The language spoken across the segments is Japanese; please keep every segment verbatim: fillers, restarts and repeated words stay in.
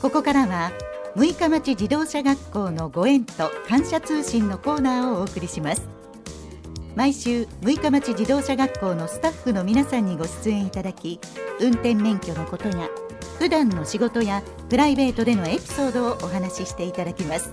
ここからは六日町自動車学校のご縁と感謝通信のコーナーをお送りします。毎週六日町自動車学校のスタッフの皆さんにご出演いただき、運転免許のことや普段の仕事やプライベートでのエピソードをお話ししていただきます。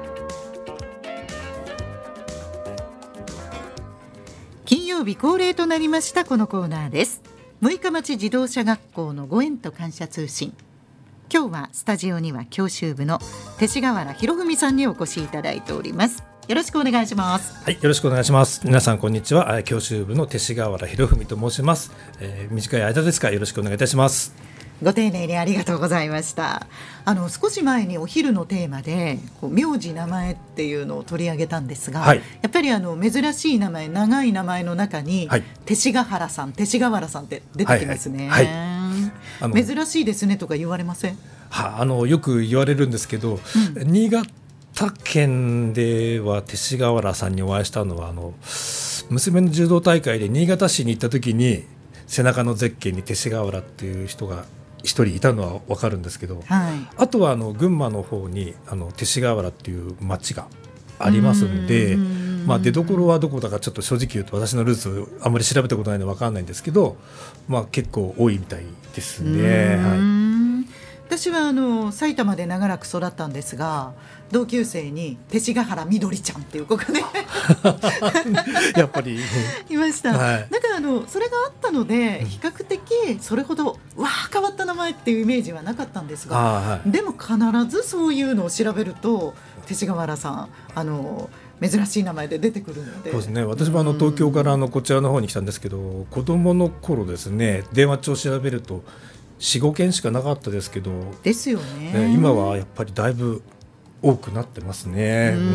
金曜日恒例となりましたこのコーナーです。六日町自動車学校のご縁と感謝通信。今日はスタジオには教習部の勅使川原博文さんにお越しいただいております。よろしくお願いします。 はい、よろしくお願いします。皆さんこんにちは。教習部の勅使川原博文と申します。えー、短い間ですがよろしくお願いいたします。 ご丁寧にありがとうございました。あの少し前にお昼のテーマでこう名字名前っていうのを取り上げたんですが、はい、やっぱりあの珍しい名前、長い名前の中に、はい、勅使川原さん、勅使川原さんって出てきますね。はいはいはい、あの珍しいですねとか言われません？ はあのよく言われるんですけど、うん、新潟他県では勅使川原さんにお会いしたのはあの娘の柔道大会で新潟市に行った時に背中のゼッケンに勅使川原っていう人が一人いたのは分かるんですけど、はい、あとはあの群馬の方にあの勅使川原っていう町がありますんで、まあ、出どころはどこだかちょっと正直言うと私のルーツあんまり調べたことないので分かんないんですけど、まあ、結構多いみたいですね。はい、 私はあの埼玉で長らく育ったんですが、同級生に勅使川原みどりちゃんっていう子がねやっぱりいました。はい、だからあのそれがあったので比較的それほどわー変わった名前っていうイメージはなかったんですが、はい、でも必ずそういうのを調べると勅使川原さんあの珍しい名前で出てくるので。 そうですね、私もあの東京からあのこちらの方に来たんですけど、子供の頃ですね、電話帳を調べると よん,ご 件しかなかったですけどですよね。 ね、今はやっぱりだいぶ多くなってますね。うん、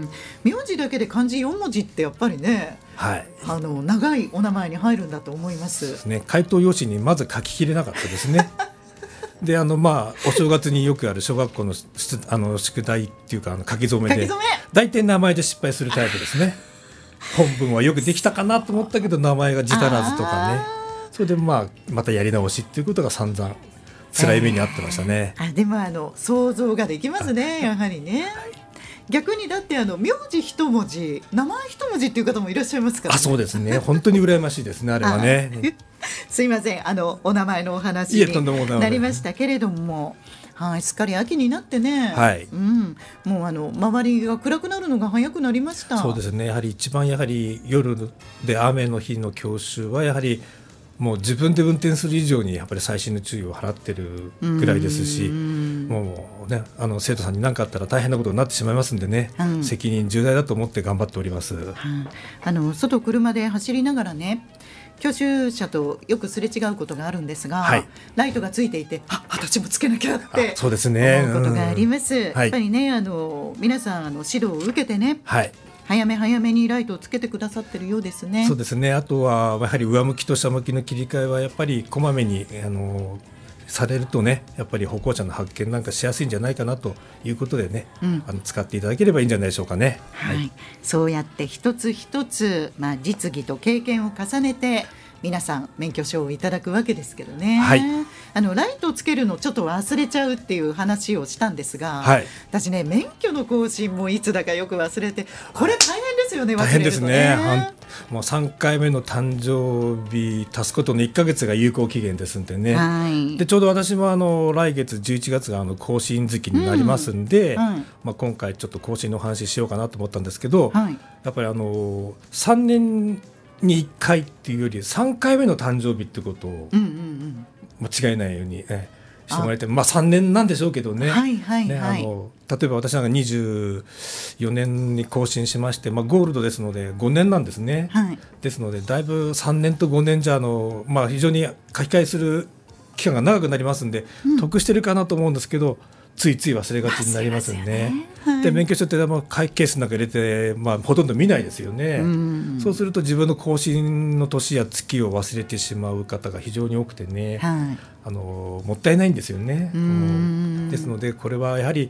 名字だけで漢字よん文字ってやっぱりね、はい、あの長いお名前に入るんだと思います。 そうですね、回答用紙にまず書ききれなかったですねであの、まあ、お正月によくある小学校 の, あの宿題っていうかあの書き初めで大体名前で失敗するタイプですね本文はよくできたかなと思ったけど名前が字足らずとかね、それで、まあ、またやり直しっていうことが散々辛い目にあってましたね。 えー、あでもあの想像ができますね、やはりね。はい、逆にだってあの名字一文字名前一文字っていう方もいらっしゃいますから、ね、 あそうですね、本当に羨ましいですねあれはねすいません、あのお名前のお話になりましたけれども、はい、すっかり秋になってね、はい、うん、もうあの周りが暗くなるのが早くなりました。 そうですね、やはり一番やはり夜で雨の日の教習はやはりもう自分で運転する以上にやっぱり細心の注意を払ってるぐらいですし、もう、ね、あの生徒さんに何かあったら大変なことになってしまいますんでね、うん、責任重大だと思って頑張っております。うん、 あの外車で走りながらね、教習車とよくすれ違うことがあるんですが、はい、ライトがついていて、あ、私もつけなきゃってそうですね、 思うことがあります。うん、やっぱりね、あの皆さんあの指導を受けてね、はい、早め早めにライトをつけてくださってるようですね。 そうですね、あとはやはり上向きと下向きの切り替えはやっぱりこまめにあのされるとね、やっぱり歩行者の発見なんかしやすいんじゃないかなということでね、うん、あの使っていただければいいんじゃないでしょうかね。 はいはい、そうやって一つ一つ、まあ、実技と経験を重ねて皆さん免許証をいただくわけですけどね。はい、あのライトをつけるのちょっと忘れちゃうっていう話をしたんですが、はい、私ね免許の更新もいつだかよく忘れて、これ大変ですよね、忘れるとね。大変ですね。 もうさんかいめの誕生日足すことのいっかげつが有効期限ですんでね。はい、でちょうど私もあの来月じゅういちがつがあの更新月になりますんで、うんはい、まあ、今回ちょっと更新の話しようかなと思ったんですけど、はい、やっぱりあのさんねんにいっかいっていうよりさんかいめの誕生日ってことを間違えないように、えしてもらえて、まあ、さんねんなんでしょうけどね。はいはいはい、ね、あの例えば私なんかにじゅうよねんに更新しまして、まあ、ゴールドですのでごねんなんですね。はい、ですのでだいぶさんねんとごねんじゃあの、まあ、非常に書き換えする期間が長くなりますんで、うん、得してるかなと思うんですけど、ついつい忘れがちになりますよね。はい、で免許証ってケースの中に入れて、まあ、ほとんど見ないですよね。うん、そうすると自分の更新の年や月を忘れてしまう方が非常に多くてね、はい、あのもったいないんですよね。うん、ですのでこれはやはり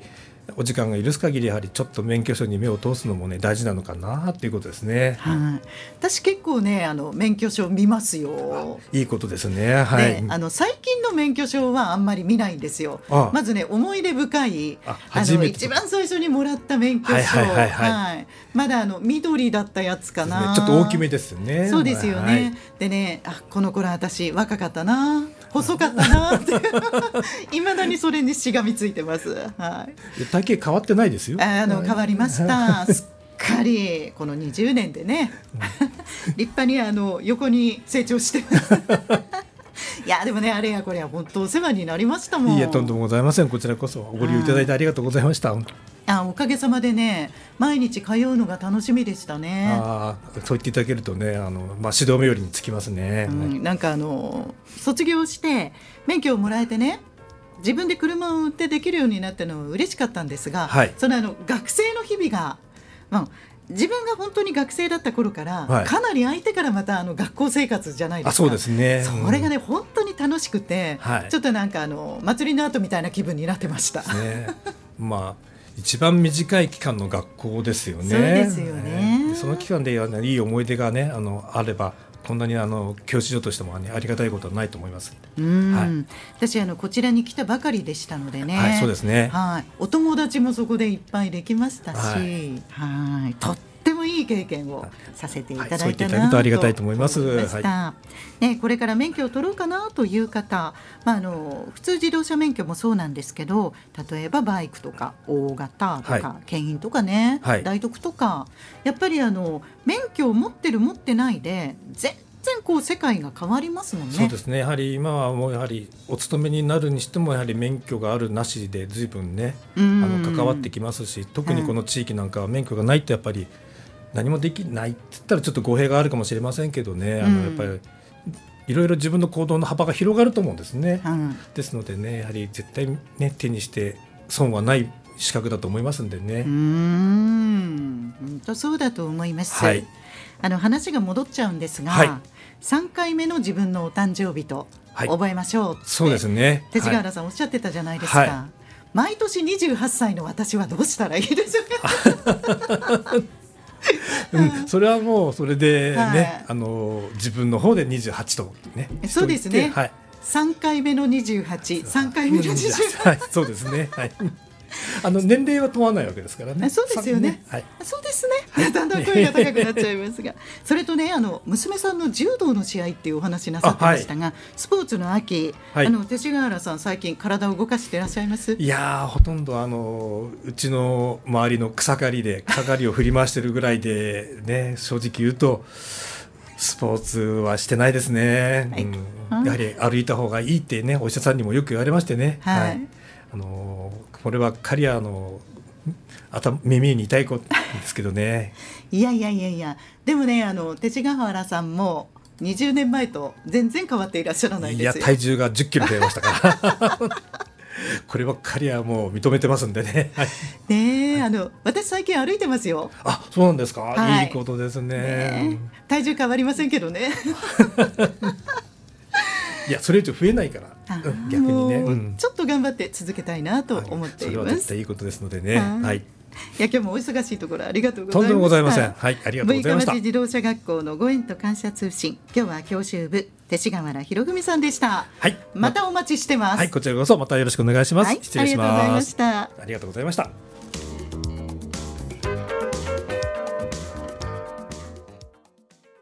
お時間が許す限りやはりちょっと免許証に目を通すのもね大事なのかなっていうことですね。 はい、私結構ねあの免許証見ますよ。 いいことですね。はい、 であの最近の免許証はあんまり見ないんですよ。ああまずね思い出深い あ, あの一番最初にもらった免許証、はいはいはいはいはい、まだあの緑だったやつかな、 ね、ちょっと大きめですよね。 そうですよね、はい、でねあこの頃私若かったな細かったなっていまだにそれにしがみついてます、はい、 体型変わってないですよ。 あの変わりましたすっかりこのにじゅうねんでね立派にあの横に成長してますいやでもねあれやこれや本当お世話になりましたもん。 いいえとんでもございません。こちらこそご利用いただいてありがとうございました。 あおかげさまでね毎日通うのが楽しみでしたね。 あそう言っていただけるとねあの、まあ、指導冥利につきますね、 うん、なんかあの卒業して免許をもらえてね自分で車を運転できるようになったのは嬉しかったんですが、はい、そのあの学生の日々が、まあ、自分が本当に学生だった頃から、はい、かなり空いてからまたあの学校生活じゃないですか。 あそうですね、 うん、それがね本当に楽しくて、はい、ちょっとなんかあの祭りの後みたいな気分になってました、 ねまあ一番短い期間の学校ですよね。 そうですよね。 その期間でいい思い出が、ね、あのあればこんなにあの教師所としても、ね、ありがたいことはないと思います。 うん、はい、私あのこちらに来たばかりでしたのでね、 はい、そうですね、 はい、お友達もそこでいっぱいできましたし、はい、はいとってもいい経験をさせていただいたなと、はい、そう言っていただけるとありがたいと思います。 はい、ね、これから免許を取ろうかなという方、まあ、あの普通自動車免許もそうなんですけど例えばバイクとか大型とか、はい、牽引とかね、はい、大徳とかやっぱりあの免許を持ってる持ってないで全然こう世界が変わりますもんね。 そうですね。やはり今はもうやはりお勤めになるにしてもやはり免許があるなしで随分ねあの関わってきますし、特にこの地域なんかは免許がないとやっぱり何もできないって言ったらちょっと語弊があるかもしれませんけどね、あのやっぱりいろいろ自分の行動の幅が広がると思うんですね、うん、ですのでねやはり絶対、ね、手にして損はない資格だと思いますんでね。 うーん本当そうだと思います、はい、あの話が戻っちゃうんですが、はい、さんかいめの自分のお誕生日と覚えましょうって、はい、 そうですね、 勅使川原さんおっしゃってたじゃないですか、はい、毎年にじゅうはっさいの私はどうしたらいいでしょうかうん、それはもうそれで、ね、はい、あの自分の方でにじゅうはちと、ね、 そうですね、はい、さんかいめのにじゅうはち、さんかいめのにじゅうはち、 はい、そうですね、はい、あの年齢は問わないわけですからね。 そうですよね、はい、そうですね、だんだん声が高くなっちゃいますがそれとねあの娘さんの柔道の試合っていうお話なさってましたが、はい、スポーツの秋、はい、あの勅使川原さん最近体を動かしていらっしゃいます？ いやほとんどあのうちの周りの草刈りで草刈りを振り回してるぐらいで、ね、正直言うとスポーツはしてないですね、はい、うん、やはり歩いた方がいいって、ね、お医者さんにもよく言われましてね、はいはい、あのこれはカリアの頭耳に痛いことですけどねいやいやいやいやでもねあの勅使川原さんもにじゅうねんまえと全然変わっていらっしゃらないですよ。 いや体重がじゅっキロ増えましたからこればっかりはもう認めてますんでね、はい、 ねあの私最近歩いてますよ。 あそうなんですか、はい、いいことです ね, ね体重変わりませんけどねいやそれ以上増えないから逆にね、うん、 ちょっと頑張って続けたいなと思っています、はい、それは絶対いいことですのでね、はい、いや今日もお忙しいところありがとうございました。 とんでもございません、はい、ありがとうございました。 六日町自動車学校のご縁と感謝通信、今日は教習部勅使川原博文さんでした、はい、またお待ちしてます、 はい、こちらこそまたよろしくお願いします、はい、失礼します。 ありがとうございました。 ありがとうございました。